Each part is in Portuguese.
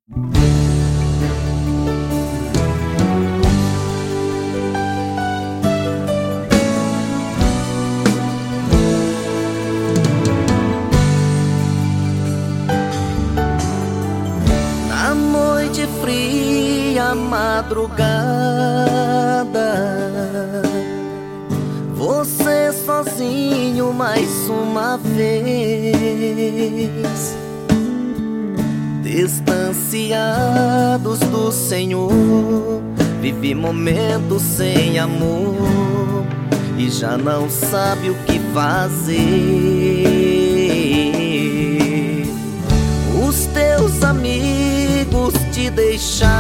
Na noite fria, madrugada, você sozinho mais uma vez, distanciados do Senhor, vive momentos sem amor e já não sabe o que fazer. Os teus amigos te deixaram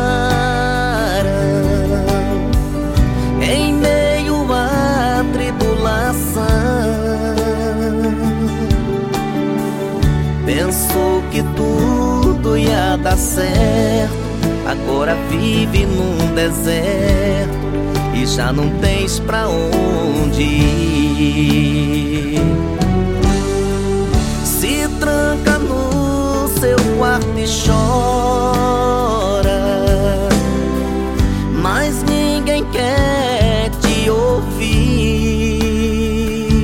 em meio à tribulação. Pensou que tudo ia dar certo, agora vive num deserto e já não tens pra onde ir. Se tranca no seu quarto e chora, mas ninguém quer te ouvir.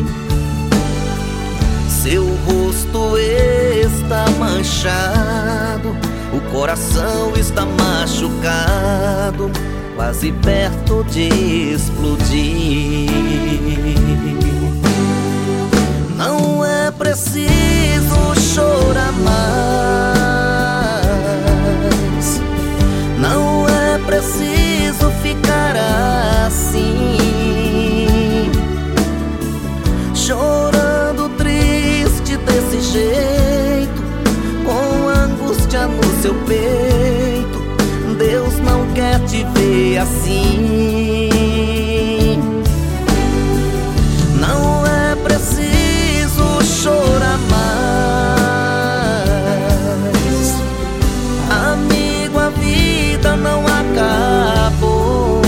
Seu rosto está manchado, o coração está machucado, quase perto de explodir. Não é preciso chorar mais, não é preciso ficar assim, chorando triste desse jeito, com angústia no seu peito. Deus não quer te ver assim. Não é preciso chorar mais, amigo, a vida não acabou.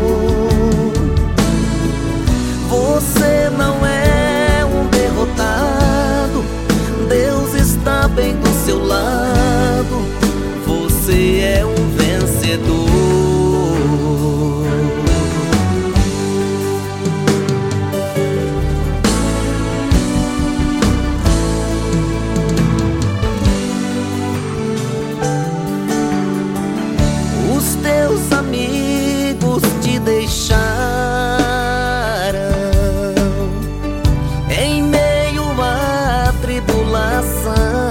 Você não é um derrotado, Deus está bem do seu lado, você é um vencedor. Os teus amigos te deixaram em meio à tribulação.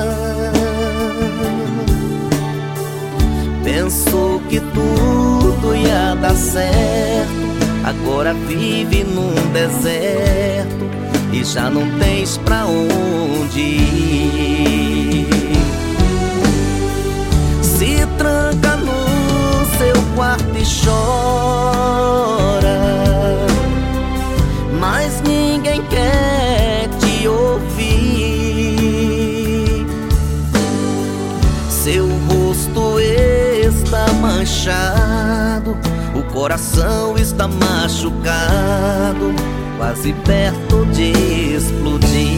Pensou que tudo ia dar certo, agora vive num deserto e já não tens pra onde ir. Se tranca no seu quarto e chora, mas ninguém quer te ouvir. Seu rosto está manchado, o coração está machucado, quase perto de explodir.